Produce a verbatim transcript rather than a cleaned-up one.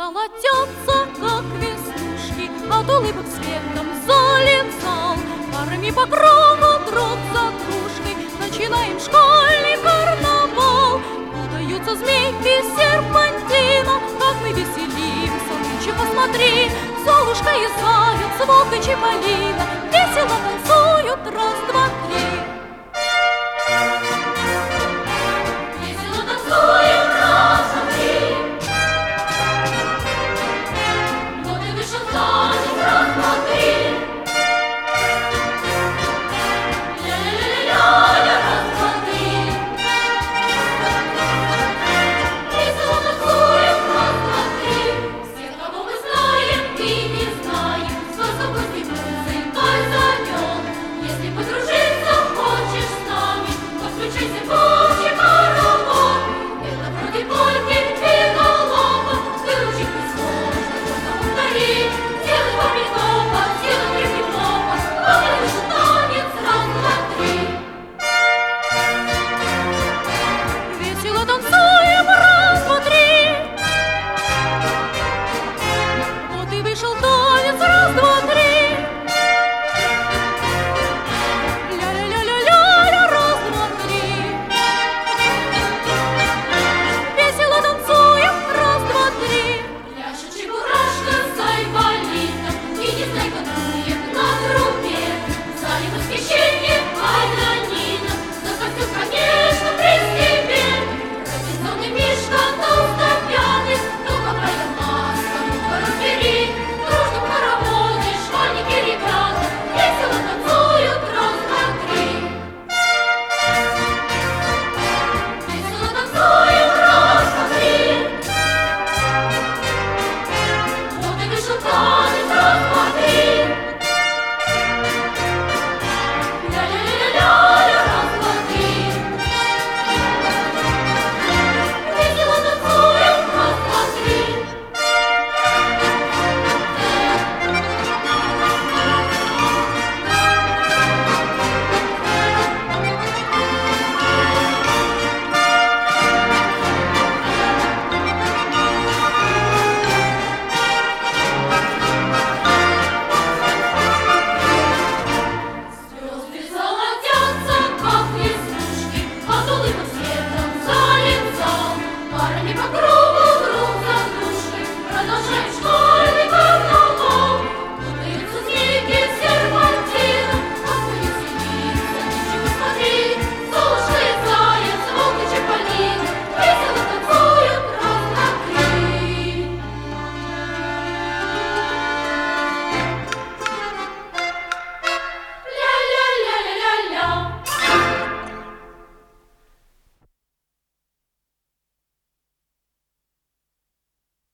Золотятся, как веснушки, от улыбок светом залит зал. Парами по кругу друг за дружкой начинаем школьный карнавал. Путаются змейки серпантина, как мы веселимся, нынче посмотри. Золушка и заяц, волк и Чиполлино весело танцуют раз, два, три.